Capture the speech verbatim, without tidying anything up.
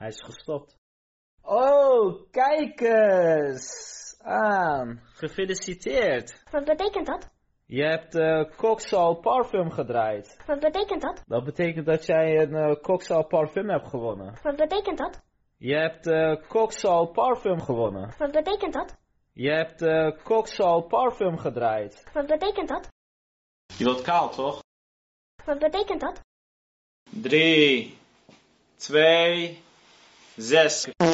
Hij is gestopt. Oh, kijk eens aan. Gefeliciteerd. Wat betekent dat? Je hebt uh, Coxal Parfum gedraaid. Wat betekent dat? Dat betekent dat jij een uh, Coxal Parfum hebt gewonnen. Wat betekent dat? Je hebt uh, Coxal Parfum gewonnen. Wat betekent dat? Je hebt uh, Coxal Parfum gedraaid. Wat betekent dat? Je wilt kaal, toch? Wat betekent dat? Drie, twee, zes.